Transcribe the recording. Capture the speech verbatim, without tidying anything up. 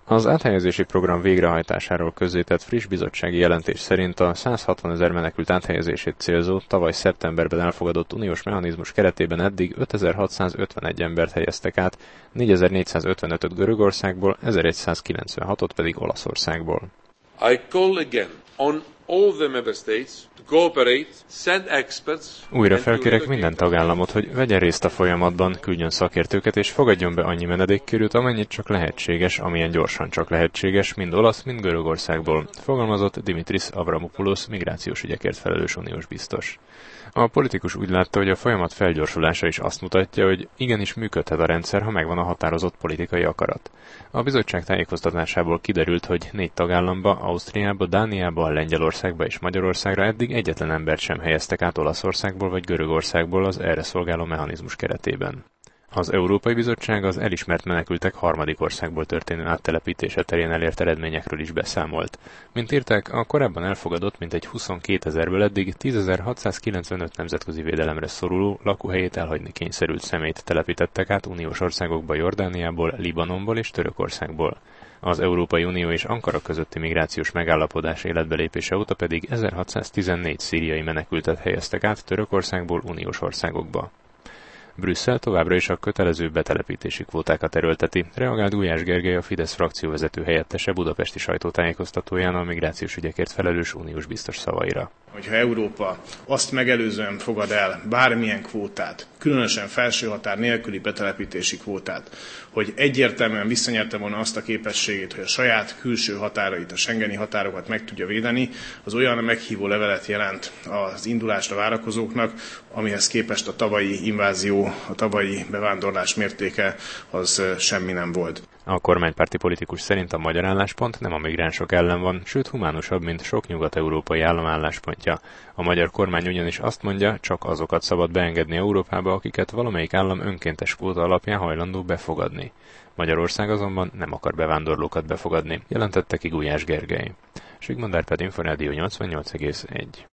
Az áthelyezési program végrehajtásáról közzétett friss bizottsági jelentés szerint a százhatvanezer menekült áthelyezését célzó, tavaly szeptemberben elfogadott uniós mechanizmus keretében eddig ötezer-hatszázötvenegy embert helyeztek át, négyezer-négyszázötvenötöt Görögországból, ezerszázkilencvenhatot pedig Olaszországból. I call again on all the member states to cooperate, send experts. Újra felkérek minden tagállamot, hogy vegyen részt a folyamatban, küldjön szakértőket és fogadjon be annyi menedékkérőt, amennyit csak lehetséges, amilyen gyorsan csak lehetséges, mind olasz, mind Görögországból, fogalmazott Dimitris Avramopoulos migrációs ügyekért felelős uniós biztos. A politikus úgy látta, hogy a folyamat felgyorsulása is azt mutatja, hogy igenis működhet a rendszer, ha megvan a határozott politikai akarat. A bizottság tájékoztatásából kiderült, hogy négy tagállamba, Ausztriába, Dániába, Lengyelországba és Magyarországra eddig egyetlen embert sem helyeztek át Olaszországból vagy Görögországból az erre szolgáló mechanizmus keretében. Az Európai Bizottság az elismert menekültek harmadik országból történő áttelepítése terén elért eredményekről is beszámolt. Mint írták, a korábban elfogadott mintegy huszonkétezerből eddig tízezer-hatszázkilencvenöt nemzetközi védelemre szoruló, lakóhelyét elhagyni kényszerült személyt telepítettek át uniós országokba Jordániából, Libanonból és Törökországból. Az Európai Unió és Ankara közötti migrációs megállapodás életbelépése óta pedig ezerhatszáztizennégy szíriai menekültet helyeztek át Törökországból uniós országokba. Brüsszel továbbra is a kötelező betelepítési kvótákat erőlteti, reagált Gulyás Gergely, a Fidesz frakcióvezető helyettese budapesti sajtótájékoztatóján a migrációs ügyekért felelős uniós biztos szavaira. Hogyha Európa azt megelőzően fogad el bármilyen kvótát, különösen felső határ nélküli betelepítési kvótát, hogy egyértelműen visszanyerte volna azt a képességét, hogy a saját külső határait, a schengeni határokat meg tudja védeni, az olyan meghívó levelet jelent az indulásra várakozóknak, amihez képest a tavalyi invázió, a tavalyi bevándorlás mértéke az semmi nem volt. A kormánypárti politikus szerint a magyar álláspont nem a migránsok ellen van, sőt humánusabb, mint sok nyugat-európai állam álláspontja. A magyar kormány ugyanis azt mondja, csak azokat szabad beengedni Európába, akiket valamelyik állam önkéntes kvóta alapján hajlandó befogadni. Magyarország azonban nem akar bevándorlókat befogadni, jelentette ki Gulyás Gergely. Sigmond Árpád, Inforádió nyolcvannyolc egész egy.